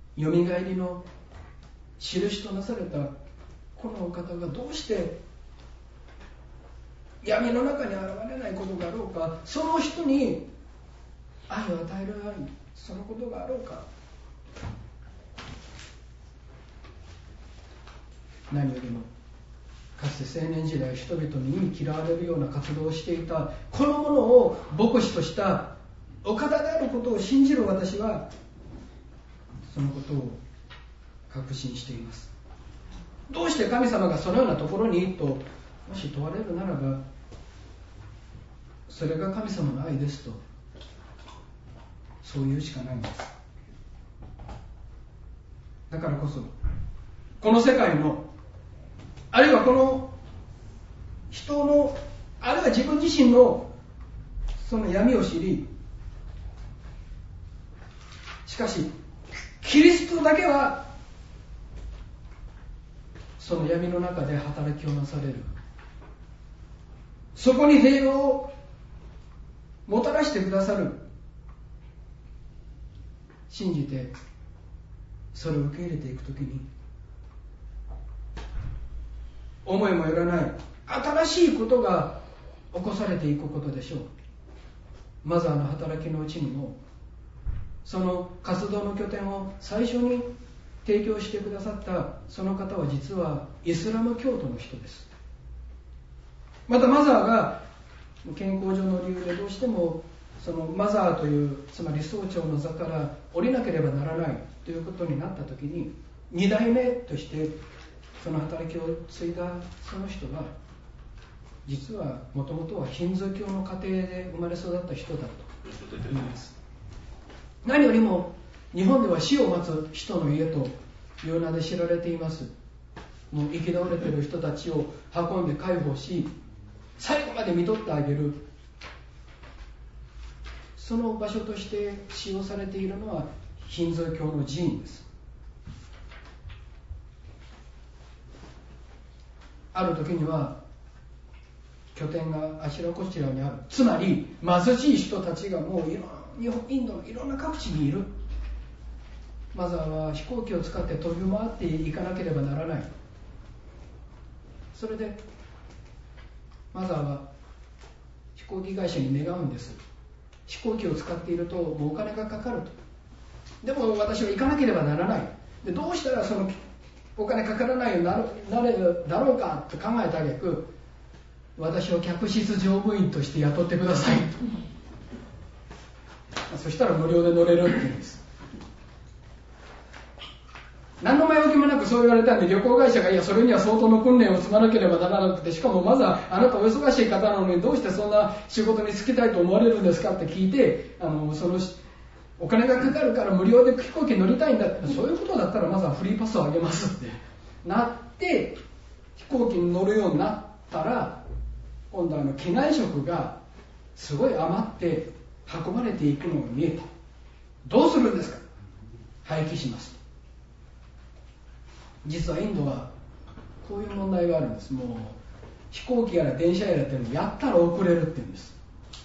よみがえりの印となされたこのお方がどうして闇の中に現れないことがあろうか、その人に愛を与える愛、そのことがあろうか。何よりもかつて青年時代人々に嫌われるような活動をしていたこのものを牧師としたお方であることを信じる私はそのことを確信しています。どうして神様がそのようなところにともし問われるならば、それが神様の愛ですとそう言うしかないんです。だからこそこの世界のあるいはこの人のあるいは自分自身のその闇を知り、しかしキリストだけはその闇の中で働きをなされる、そこに平和をもたらしてくださる、信じてそれを受け入れていくときに思いもよらない新しいことが起こされていくことでしょう。マザーの働きのうちにもその活動の拠点を最初に提供してくださったその方は実はイスラム教徒の人です。またマザーが健康上の理由でどうしてもそのマザーというつまり総長の座から降りなければならないということになったときに、2代目としてその働きを継いだその人は実はもともとはヒンズー教の家庭で生まれ育った人だと言います。何よりも日本では死を待つ人の家という名で知られています。もう生き倒れている人たちを運んで介抱し最後まで看取ってあげる、その場所として使用されているのはヒンズー教の寺院です。ある時には拠点があちらこちらにある、つまり貧しい人たちがもうインドのいろんな各地にいる。マザーは飛行機を使って飛び回っていかなければならない。それでマザーは飛行機会社に願うんです。飛行機を使っているともうお金がかかると。でも私は行かなければならない。でどうしたらそのお金かからないようになれるだろうかと考えた挙句、私を客室乗務員として雇ってくださいそしたら無料で乗れるって言うんです。何の前置きもなくそう言われたんで、旅行会社がいやそれには相当の訓練を積まなければならなくて、しかもまずはあなたお忙しい方なのにどうしてそんな仕事に就きたいと思われるんですかって聞いて、そのお金がかかるから無料で飛行機乗りたいんだって、そういうことだったらまずはフリーパスをあげますってなって飛行機に乗るようになったら、今度機内食がすごい余って運ばれていくのが見えた。どうするんですか。廃棄します。実はインドはこういう問題があるんです。もう飛行機やら電車やらっていうのやったら遅れるって言うんです。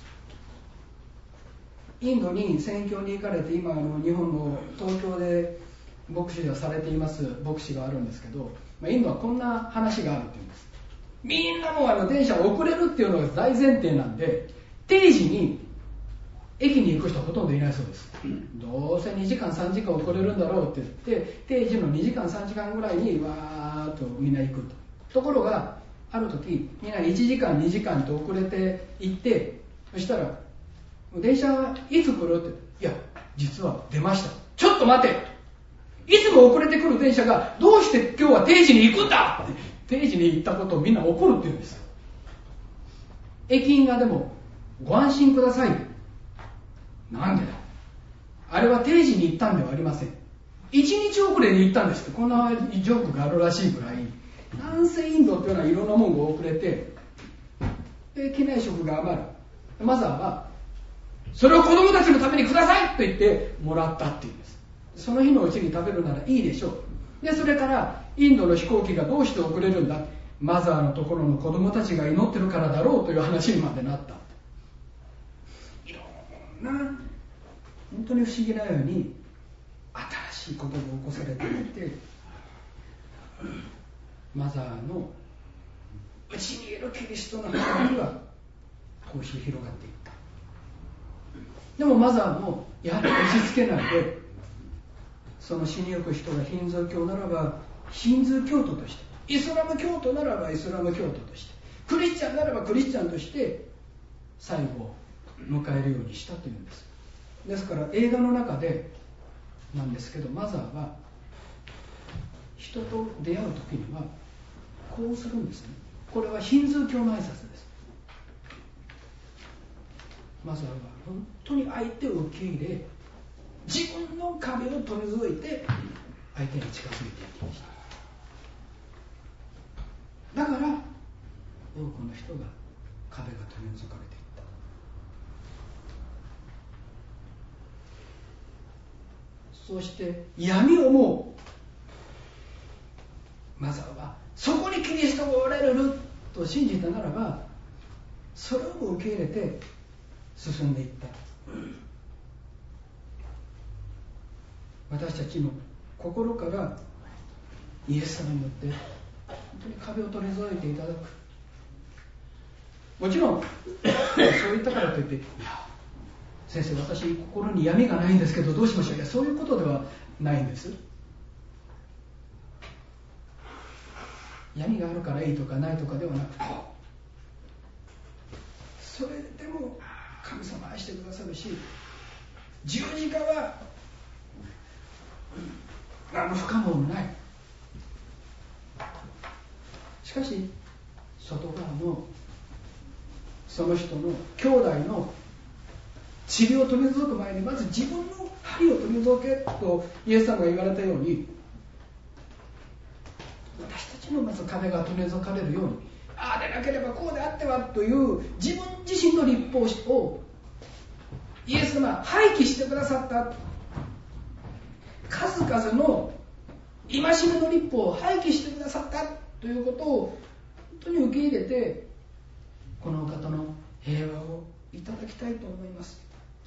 インドに宣教に行かれて、今日本の東京で牧師をされています牧師があるんですけど、インドはこんな話があるって言うんです。みんなもう電車遅れるっていうのが大前提なんで、定時に駅に行く人はほとんどいないそうです。どうせ2時間3時間遅れるんだろうって言って定時の2時間3時間ぐらいにわーっとみんな行くところが、ある時みんな1時間2時間と遅れて行って、そしたら電車いつ来るって、いや実は出ました。ちょっと待て、いつも遅れてくる電車がどうして今日は定時に行くんだって、定時に行ったことをみんな怒るって言うんです。駅員がでもご安心ください、なんでだ、あれは定時に行ったんではありません、1日遅れに行ったんですって、こんなジョークがあるらしいぐらい、なんせインドっていうのはいろんなものが遅れて、機内食が余る。マザーはそれを子供たちのためにくださいと言ってもらったっていうんです。その日のうちに食べるならいいでしょう。でそれからインドの飛行機がどうして遅れるんだ、マザーのところの子供たちが祈ってるからだろうという話にまでなった。いろんな本当に不思議なように新ししいことが起こされていて、マザーのうちにいるキリストの働きはこうして広がっていった。でもマザーもやはり押し付けないで、その死にゆく人がヒンズー教ならばヒンズー教徒として、イスラム教徒ならばイスラム教徒として、クリスチャンならばクリスチャンとして最後を迎えるようにしたというんです。ですから映画の中でなんですけど、マザーは人と出会う時にはこうするんですね。これはヒンズー教の挨拶です。マザーは本当に相手を受け入れ、自分の壁を取り除いて相手に近づいていきました。だから多くの人が壁が取り除かれていった。そして闇をもマザーはそこにキリストがおられると信じたならば、それを受け入れて進んでいった。私たちの心からイエス様によって本当に壁を取り除いていただく。もちろんそういったからといって、いや先生私心に闇がないんですけどどうしましょう。いやそういうことではないんです。闇があるからいいとかないとかではなくて、それでも神様愛してくださるし、十字架は不可能もない。しかし外側のその人の兄弟の塵を取り除く前にまず自分の針を取り除けとイエス様が言われたように、私たちのまず壁が取り除かれるように、ああでなければこうであってはという自分自身の立法をイエス様は廃棄してくださった。数々の戒めの立法を廃棄してくださったということを本当に受け入れて、このお方の平和をいただきたいと思います。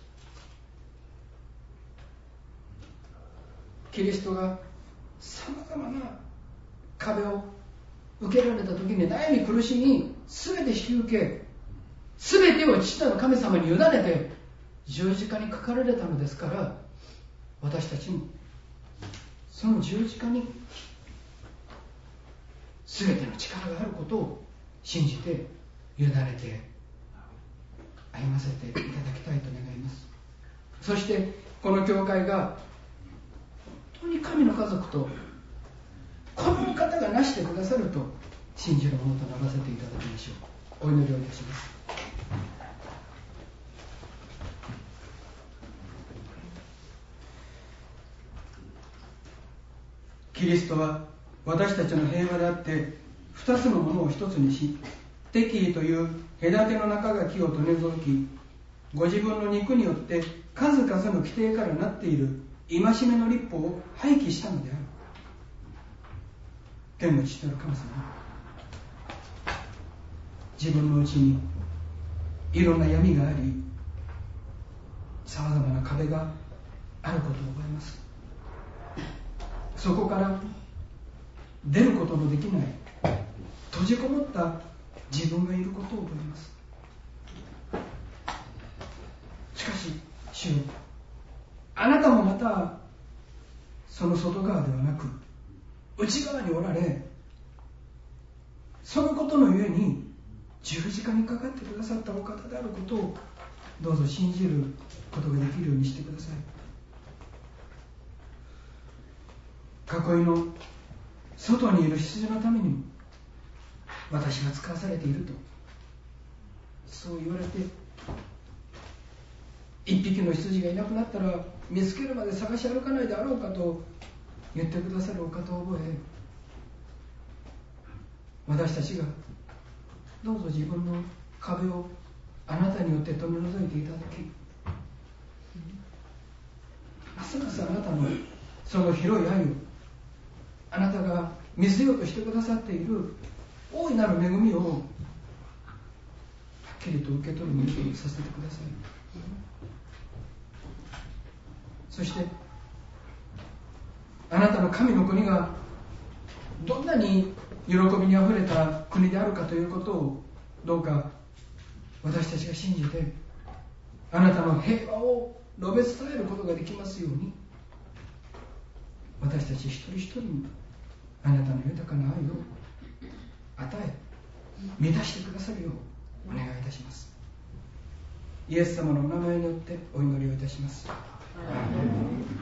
キリストがさまざまな壁を受けられた時に悩み苦しみ、全て引き受け、全てを父なる神様に委ねて十字架にかかられたのですから、私たちもその十字架に全ての力があることを信じて委ねて歩ませていただきたいと願います。そしてこの教会が本当に神の家族とこの方がなしてくださると信じるものとならせていただきましょう。お祈りをいたします。キリストは私たちの平和であって二つのものを一つにし、敵意という隔ての中垣を取り除き、ご自分の肉によって数々の規定からなっている戒めの律法を廃棄したのである。天の父なる神様、自分のうちにいろんな闇があり、さまざまな壁があることを覚えます。そこから出ることのできない閉じこもった自分がいることを覚えます。しかし主よ、あなたもまたその外側ではなく内側におられ、そのことのゆえに十字架にかかってくださったお方であることをどうぞ信じることができるようにしてください。囲いの外にいる羊のためにも私が使わされているとそう言われて、一匹の羊がいなくなったら見つけるまで探し歩かないであろうかと言ってくださるお方を覚え、私たちがどうぞ自分の壁をあなたによって取り除いていただき、ますますあなたのその広い愛を、あなたが見せようとしてくださっている大いなる恵みをはっきりと受け取るものとさせてください。そしてあなたの神の国がどんなに喜びにあふれた国であるかということをどうか私たちが信じて、あなたの平和を述べ伝えることができますように、私たち一人一人にあなたの豊かな愛を与え満たしてくださるようお願いいたします。イエス様のお名前によってお祈りをいたします。